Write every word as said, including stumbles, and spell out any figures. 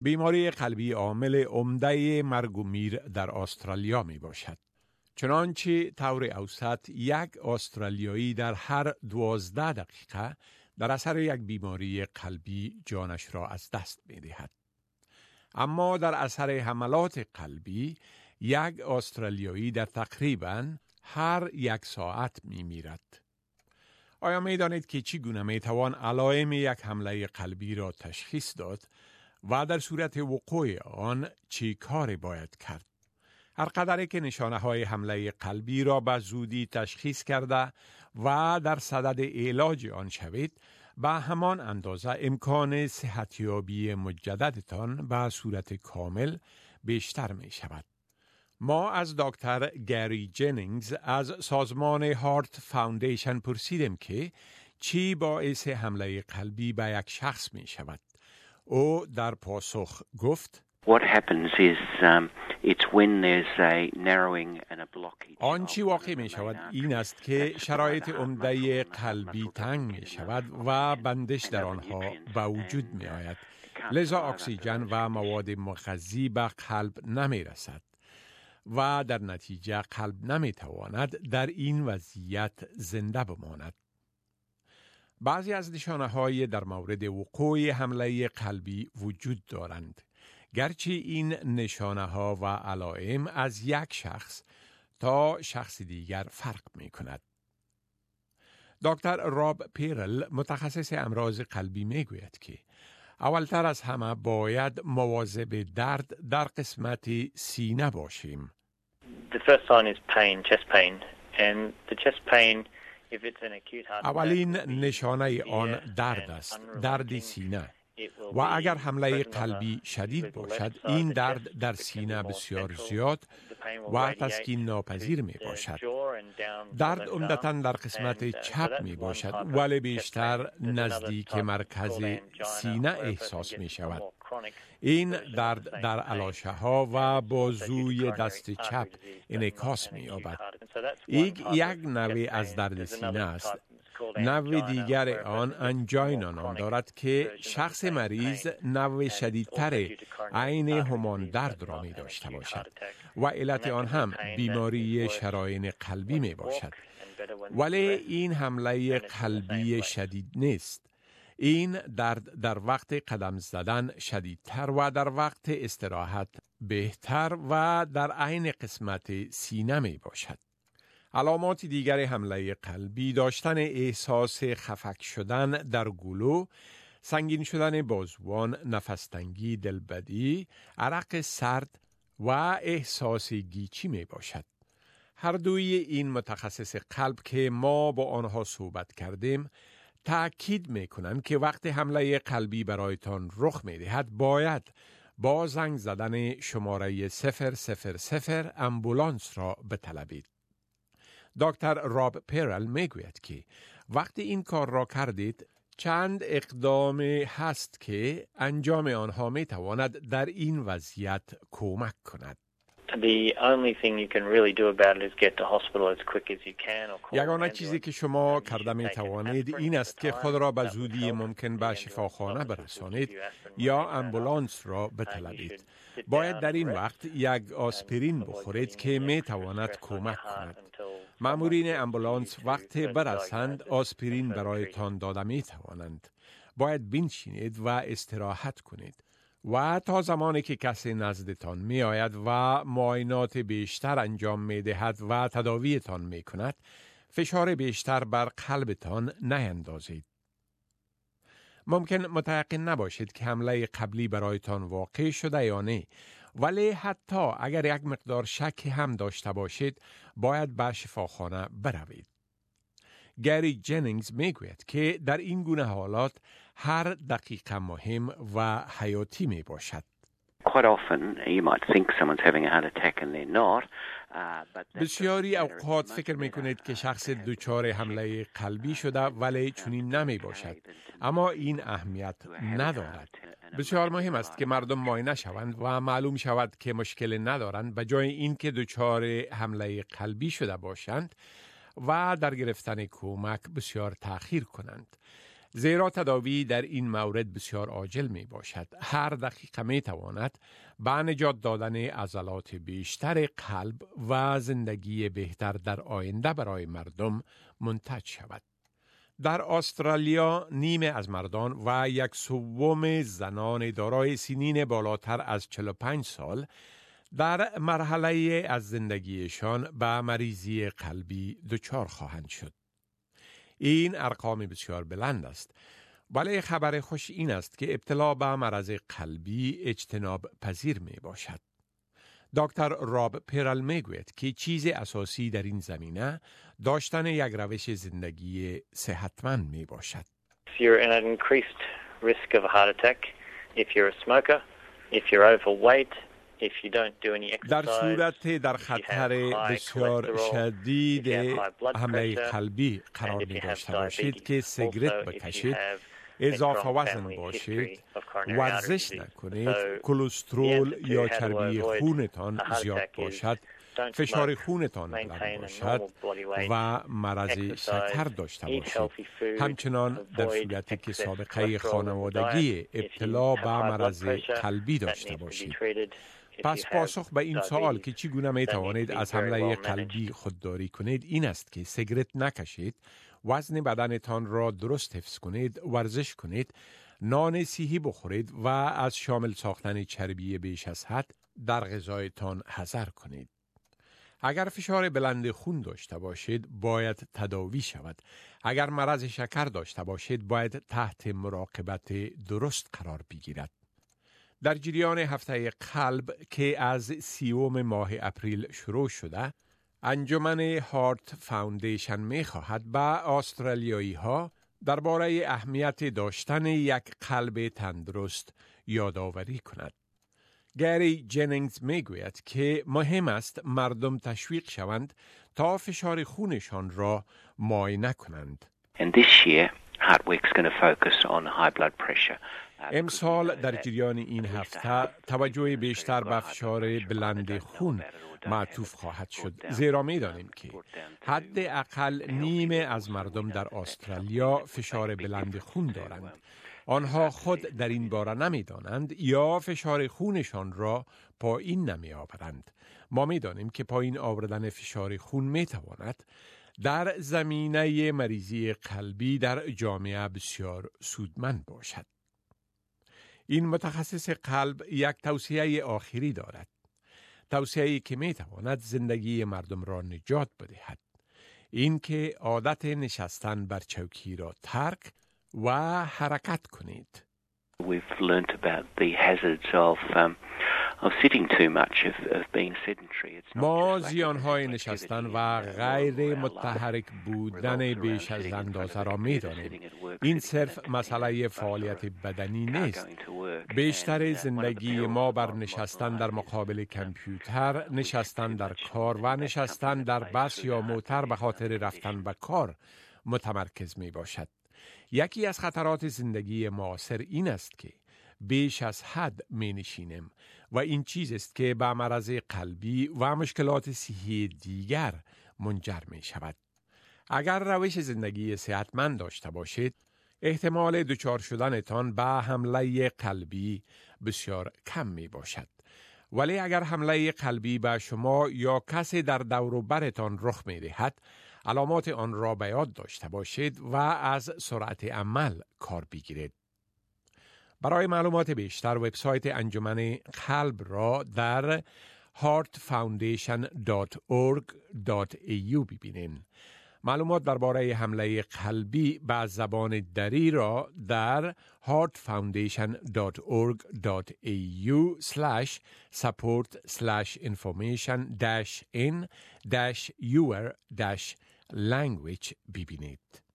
بیماری قلبی عامل عمده مرگ و میر در استرالیا می باشد. چنانچه طور اوسط یک استرالیایی در هر دوازده دقیقه در اثر یک بیماری قلبی جانش را از دست می دهد. اما در اثر حملات قلبی یک استرالیایی در تقریباً هر یک ساعت می میرد. آیا می دانید که چگونه می توان علائم یک حمله قلبی را تشخیص داد و در صورت وقوع آن چه کاری باید کرد؟ هر قدری که نشانه های حمله قلبی را به زودی تشخیص کرده و در صدد علاج آن شوید، به همان اندازه امکان صحتیابی مجددتان به صورت کامل بیشتر می شود. ما از دکتر گری جنینگز از سازمان هارت فاوندیشن پرسیدیم که چی باعث حمله قلبی به یک شخص می شود. او در پاسخ گفت: What happens is um, it's when there's a narrowing and a blockage. آنچه واقع می شود این است که شرایط عمده قلبی تنگ می شود و بندش در آنها به وجود می آید. لذا اکسیژن و مواد مغذی به قلب نمی رسد و در نتیجه قلب نمی تواند در این وضعیت زنده بماند. بعضی از نشانه های در مورد وقوع حمله قلبی وجود دارند. گرچه این نشانه ها و علائم از یک شخص تا شخص دیگر فرق می کند. دکتر راب پیرل متخصص امراض قلبی می گوید که اولتر از همه باید مواظب درد در قسمت سینه باشیم. The first sign is pain, chest pain, and the chest pain if it's an acute heart. اولین نشانه آن درد است، درد سینه. و اگر حمله قلبی شدید باشد، این درد در سینه بسیار زیاد و تسکین ناپذیر می باشد. درد عمدتاً در قسمت چپ می باشد ولی بیشتر نزدیک مرکز سینه احساس می شود. این درد در علاشه ها و بازوی دست چپ انعکاس می یابد. این یک نوع از درد سینه است. نوع دیگر آن انجاینا نام دارد که شخص مریض نوع شدیدتر عین همان درد را می داشته باشد و علت آن هم بیماری شرايين قلبی می باشد. ولی این حمله قلبی شدید نیست. این درد در وقت قدم زدن شدیدتر و در وقت استراحت بهتر و در عین قسمت سینه می باشد. علامات دیگر حمله قلبی داشتن احساس خفک شدن در گلو، سنگین شدن بازوان، نفس تنگی، دلبدی، عرق سرد و احساس گیچی می باشد. هر دوی این متخصص قلب که ما با آنها صحبت کردیم تأکید می کنند که وقت حمله قلبی برایتان رخ می دهد باید با زنگ زدن شماره صفر صفر صفر امبولانس را بطلبید. دکتر راب پیرل میگوید که وقتی این کار را کردید چند اقدام هست که انجام آنها می تواند در این وضعیت کمک کند. The only thing you can really do about it is get to hospital as quick as you can or call. یگانه چیزی که شما کرده می توانید این است که خود را به زودی ممکن به شفاخانه برسانید یا امبولانس را بطلبید. باید در این وقت یک آسپرین بخورید که می تواند کمک کند. مامورین امبولانس وقت برسند آسپرین برایتان داده می توانند. باید بنشینید و استراحت کنید. و تا زمانی که کسی نزدتان می آید و معاینات بیشتر انجام می دهد و تداویتان می کند، فشار بیشتر بر قلبتان نیندازید. ممکن متیقن نباشید که حمله قبلی برایتان واقع شده یا نه، ولی حتی اگر یک مقدار شک هم داشته باشید، باید به شفاخانه بروید. گری جنینگز میگوید که در این گونه حالات هر دقیقه مهم و حیاتی می باشد. Quite often you might think someone's having a heart attack and they're not. بسیاری اوقات فکر میکنید که شخص دچار حمله قلبی شده ولی چنین نمی باشد. اما این اهمیت ندارد. بسیار مهم است که مردم معاینه شوند و معلوم شود که مشکل ندارند به جای اینکه دچار حمله قلبی شده باشند و در گرفتن کمک بسیار تأخیر کنند. زیرا تداوی در این مورد بسیار عاجل می باشد. هر دقیقه می تواند به نجات دادن عضلات بیشتر قلب و زندگی بهتر در آینده برای مردم منتج شود. در استرالیا نیمه از مردان و یک سوم زنان دارای سنین بالاتر از چهل و پنج سال در مرحله از زندگیشان به مریضی قلبی دچار خواهند شد. این ارقام بسیار بلند است، ولی خبر خوش این است که ابتلا به مرض قلبی اجتناب پذیر می باشد. دکتر راب پیرل می گوید که چیز اساسی در این زمینه داشتن یک روش زندگی صحتمند می باشد. If you're in an increased risk of a heart attack, if you're a smoker, if you're overweight, if you don't do any exercise, در صورت در خطر بسیار شدید حمله قلبی قرار می داشته باشید که سیگرت بکشید، اضافه وزن باشید، ورزش نکنید، کلسترول یا چربی خونتان زیاد باشد، فشار خونتان بلند باشد و مرض شکر داشته باشید. همچنان در صورتی که سابقه خانوادگی ابتلا به مرض قلبی داشته باشید. پس پاسخ به این سوال که چگونه می توانید از حمله قلبی خودداری کنید این است که سیگرت نکشید، وزن بدنتان را درست حفظ کنید، ورزش کنید، نان صحی بخورید و از شامل ساختن چربی بیش از حد در غذایتان حذر کنید. اگر فشار بلند خون داشته باشید باید تداوی شود. اگر مرض شکر داشته باشید باید تحت مراقبت درست قرار بگیرد. در جریان هفته قلب که از سیوم ماه اپریل شروع شده، انجمن هارت فاوندیشن می خواهد به استرالیایی ها درباره اهمیت داشتن یک قلب تندرست یادآوری کند. گری جنینگز می گوید که مهم است مردم تشویق شوند تا فشار خونشان را معاینه کنند. And this year, HeartWeek's going to focus on high blood pressure. امسال در جریان این هفته توجه بیشتر به فشار بلند خون معطوف خواهد شد، زیرا می دانیم که حد اقل نیمه از مردم در استرالیا فشار بلند خون دارند. آنها خود در این باره نمی دانند یا فشار خونشان را پایین نمی آورند. ما می دانیم که پایین آوردن فشار خون می تواند در زمینه مریضی قلبی در جامعه بسیار سودمند باشد. این متخصص قلب یک توصیه آخری دارد. توصیه‌ای که می تواند زندگی مردم را نجات بدهد. این که عادت نشستن بر چوکی را ترک و حرکت کنید. We've learnt about the hazards of um, of sitting too much, of, of being sedentary. It's ما زیانهای نشستن و غیر متحرک بودن بیش از اندازه را می دانیم. این صرف مسئله فعالیت بدنی نیست. بیشتر زندگی ما بر نشستن در مقابل کامپیوتر، نشستن در کار و نشستن در بس یا موتر به خاطر رفتن به کار متمرکز می باشد. یکی از خطرات زندگی معاصر این است که بیش از حد می نشینیم و این چیز است که به مرض قلبی و مشکلات صحی دیگر منجر می شود. اگر روش زندگی صحتمند داشته باشید، احتمال دچار شدنتان به حمله قلبی بسیار کم می باشد. ولی اگر حمله قلبی به شما یا کسی در دور و برتان رخ می دهد، علامات آن را به یاد داشته باشید و از سرعت عمل کار بگیرید. برای معلومات بیشتر وبسایت انجمن قلب را در heart foundation dot org dot a u ببینید. معلومات درباره حمله قلبی به زبان دری را در heart foundation dot org dot a u slash support slash information dash in dash your dash language ببینید.